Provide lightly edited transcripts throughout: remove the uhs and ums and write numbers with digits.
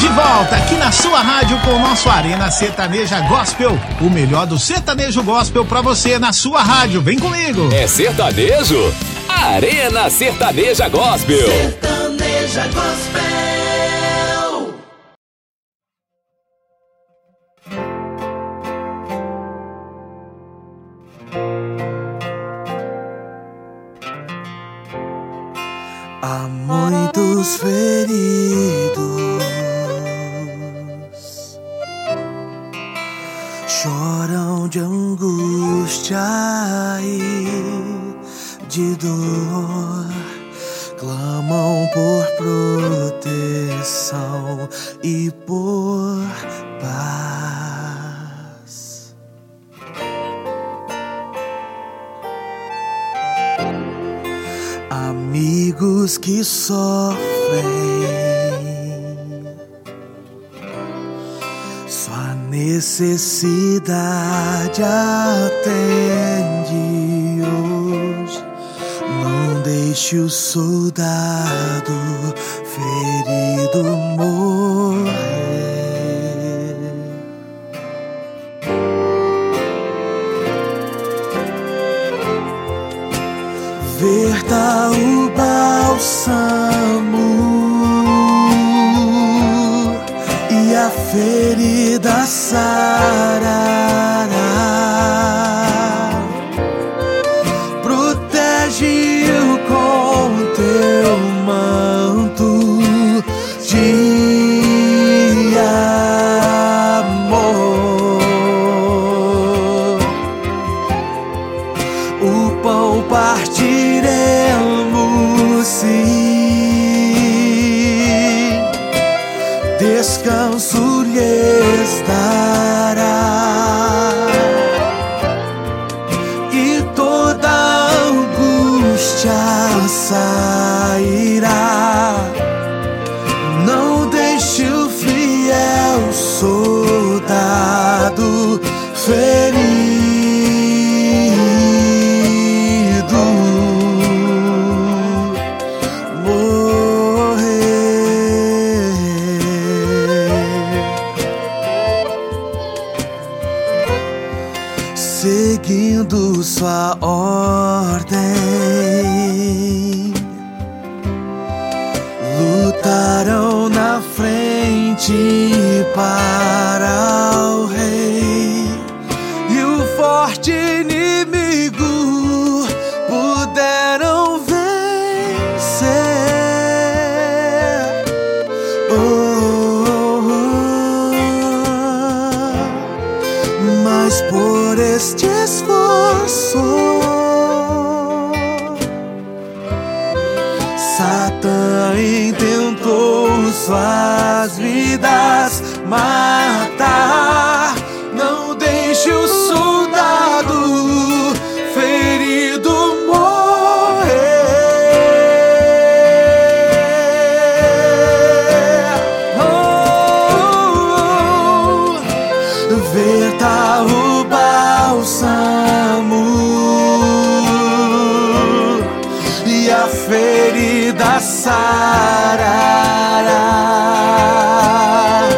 de volta aqui na sua rádio com o nosso Arena Sertaneja Gospel. O melhor do sertanejo gospel pra você na sua rádio. Vem comigo. É sertanejo? Arena Sertaneja Gospel. Sertaneja Gospel. Há muitos feridos choram de angústia e de dor, clamam por proteção e por paz. Amigos que sofrem, sua necessidade atende hoje. Não deixe o soldado ferido morrer. Verta o bálsamo e a ferida sarará. Protege-o com teu manto de amor. O pão partiremos, sim, descanso lhes dará, e toda angústia sairá. Não deixe o fiel soldado ferido seguindo sua ordem. Lutarão na frente para o rei, e o forte inimigo puderam vencer. Mas por este esforço Satã intentou suas vidas matar. Não deixe o soldado ferido morrer. Verta o bálsamo e a ferida sarará.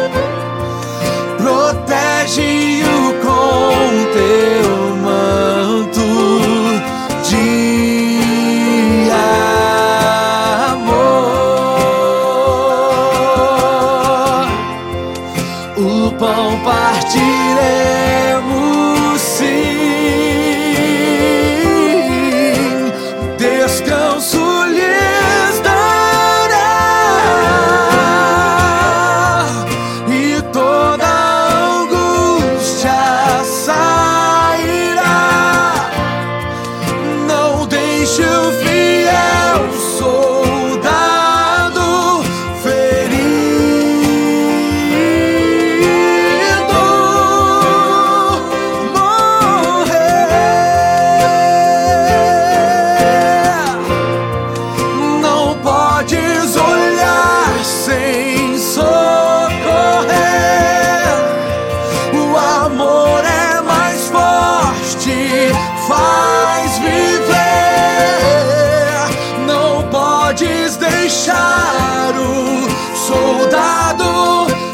Protege-o com teu manto de amor. O pão partiremos, sim, descanso lhes dará, e toda angústia sairá. Não deixe o fiel soldado ferido morrer. Não podes olhar sem socorrer. O amor é mais forte, faz viver. Não podes deixar o soldado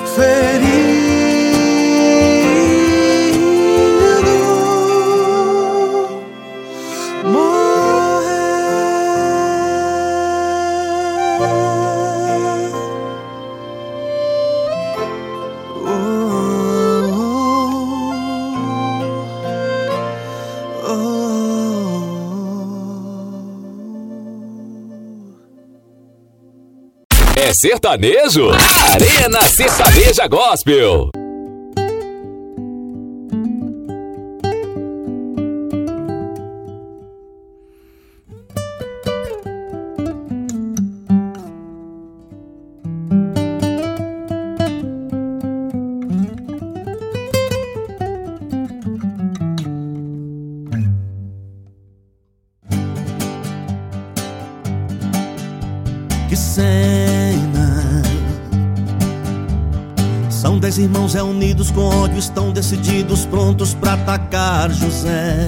É sertanejo? Arena Sertaneja Gospel. Que cena! São 10 irmãos reunidos com ódio, estão decididos, prontos pra atacar José.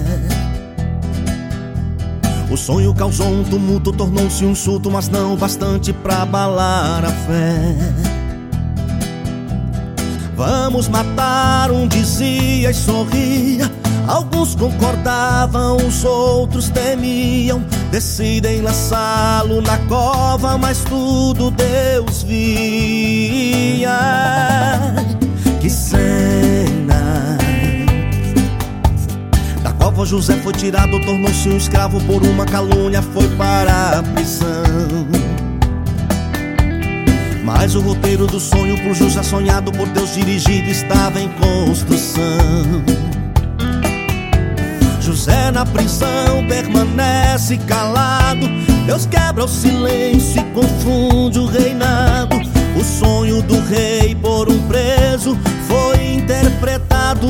O sonho causou um tumulto, tornou-se um insulto, mas não bastante pra abalar a fé. Vamos matar, um dizia e sorria. Alguns concordavam, os outros temiam. Decidem lançá-lo na cova, mas tudo Deus via. Que cena! Da cova José foi tirado, tornou-se um escravo por uma calúnia, foi para a prisão. Mas o roteiro do sonho por José sonhado, por Deus dirigido, estava em construção. José na prisão permanece calado. Deus quebra o silêncio e confunde o reinado. O sonho do rei por um preso foi interpretado.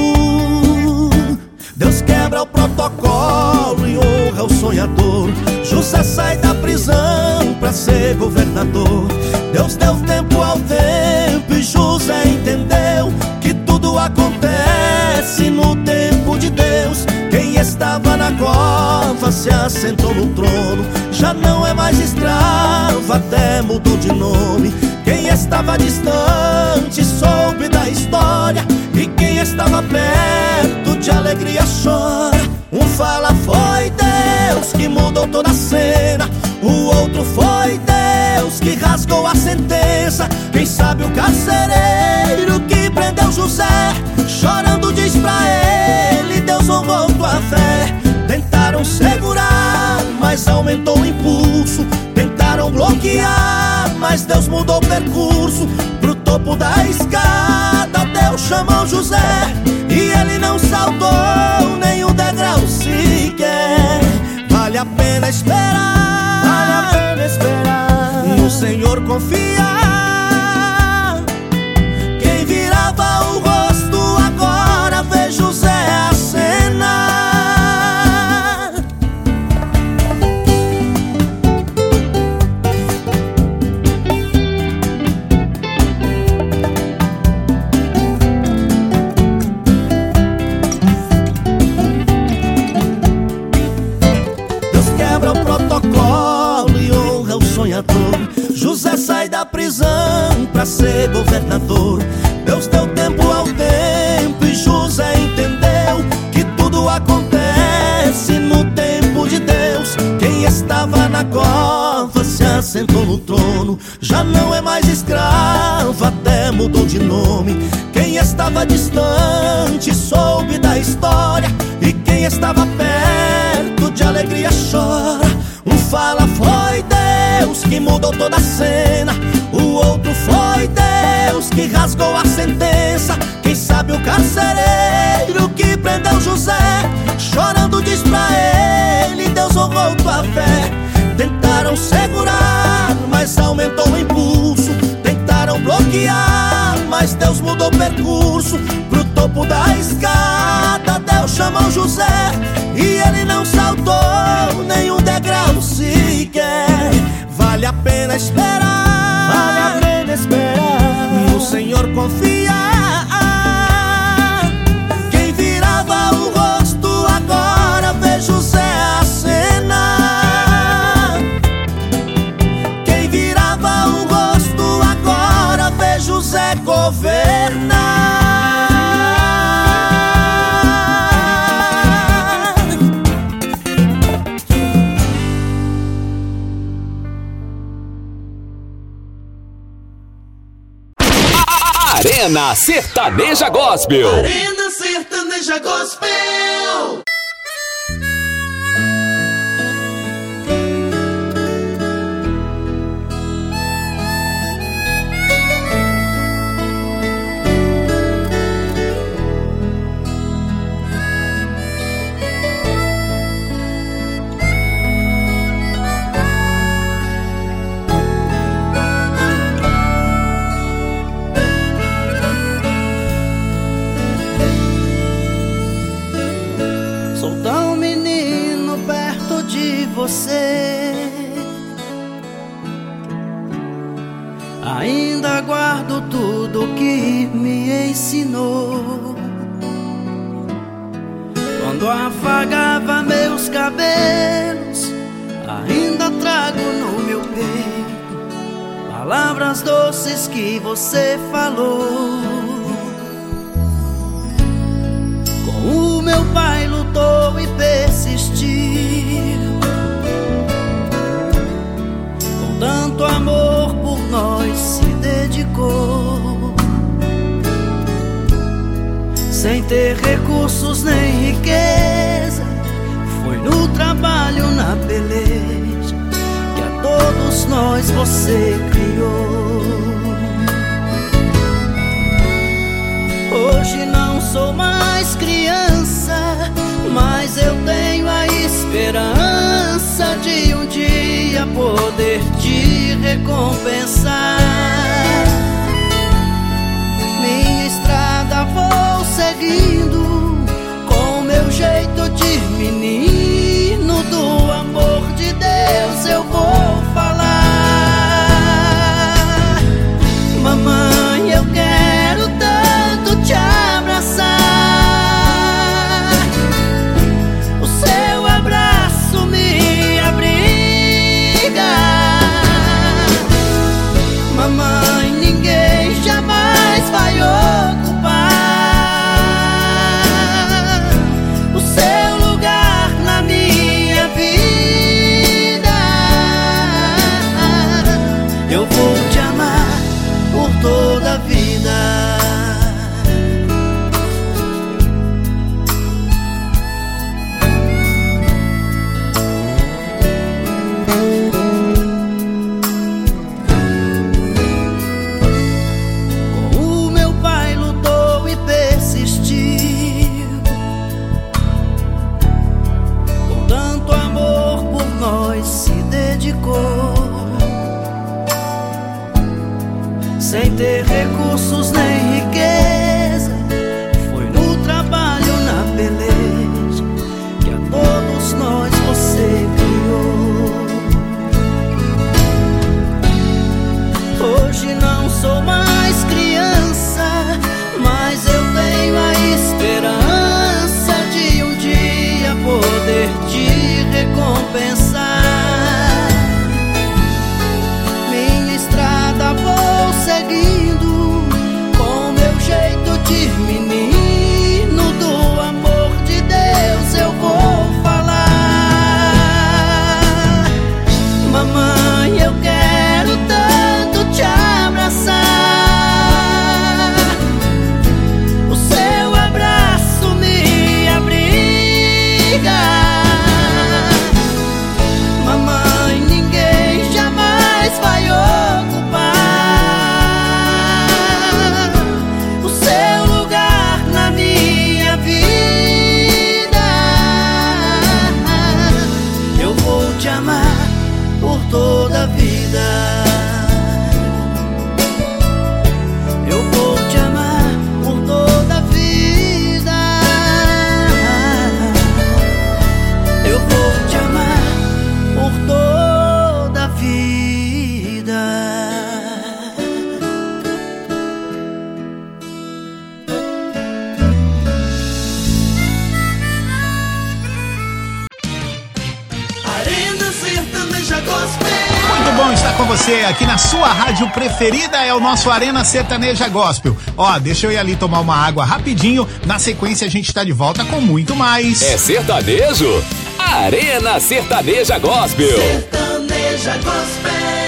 Deus quebra o protocolo e honra o sonhador. José sai da prisão pra ser governador. Deus deu tempo ao tempo e José entendeu que tudo acontece no tempo de Deus. Quem estava na cova se assentou no trono. Já não é mais escravo, até mudou de nome. Quem estava distante soube da história, e quem estava perto de alegria chora. Um fala foi Deus que mudou toda a cena, o outro foi Deus que rasgou a sentença. Quem sabe o carcereiro que prendeu José, chorando diz pra ele: Deus honrou tua fé. Tentaram segurar, mas aumentou o impulso. Tentaram bloquear, mas Deus mudou o percurso. Pro topo da escada Deus chamou José, e ele não saltou nenhum degrau sequer. Vale a pena esperar, vale a pena esperar, no Senhor confiar. Quem virava o rosto agora vê José acenar. José sai da prisão pra ser governador. Deus deu tempo ao tempo e José entendeu que tudo acontece no tempo de Deus. Quem estava na cova se assentou no trono. Já não é mais escravo, até mudou de nome. Quem estava distante soube da história, e quem estava perto de alegria chora. Um fala foi Deus que mudou toda a cena, o outro foi Deus que rasgou a sentença. Quem sabe o carcereiro que prendeu José, chorando diz pra ele: Deus honrou tua fé. Tentaram segurar, mas aumentou o impulso. Tentaram bloquear, mas Deus mudou o percurso. Pro topo da escada Deus chamou José, e ele não saltou nenhum degrau sequer. Vale a pena esperar, vale a pena esperar, no Senhor confiar. Quem virava o rosto agora vê José acenar. Quem virava o rosto agora vê José governar. Arena Sertaneja Gospel. Arena Sertaneja Gospel. Ainda guardo tudo que me ensinou. Quando afagava meus cabelos, ainda trago no meu peito palavras doces que você falou. Com o meu pai lutou e persistiu, com tanto amor por nós se dedicou. Sem ter recursos nem riqueza, foi no trabalho, na peleja, que a todos nós você criou. Hoje não sou mais criança, mas eu tenho a esperança de um dia poder te recompensar. Minha estrada vou seguindo, com meu jeito de menino, do amor de Deus eu vou falar. Mamãe, eu quero tanto te abraçar, o seu abraço me abriga. Mamãe, ninguém jamais vai ocupar o seu lugar na minha vida. Eu vou te amar por toda a vida. O meu pai lutou e persistiu, com tanto amor por nós se dedicou. Sem ter recursos nem riqueza, foi no trabalho, na peleja, que a todos nós você criou. Hoje não sou mais criança, mas eu tenho a esperança de um dia poder te recompensar. Minha estrada vou seguindo, com meu jeito de menino, do amor de Deus eu vou falar. Mamãe, eu quero tanto te abraçar, o seu abraço me abriga. Mamãe, ninguém jamais vai ocupar o seu lugar na minha vida. Eu vou te amar por toda a vida. Eu vou te amar por toda a vida. Eu vou te amar por toda a vida. Arena Sertaneja Gospel. Muito bom estar com você aqui na sua rádio preferida, é o nosso Arena Sertaneja Gospel. Ó, deixa eu ir ali tomar uma água rapidinho, na sequência a gente tá de volta com muito mais. É sertanejo? Arena Sertaneja Gospel. Sertaneja Gospel.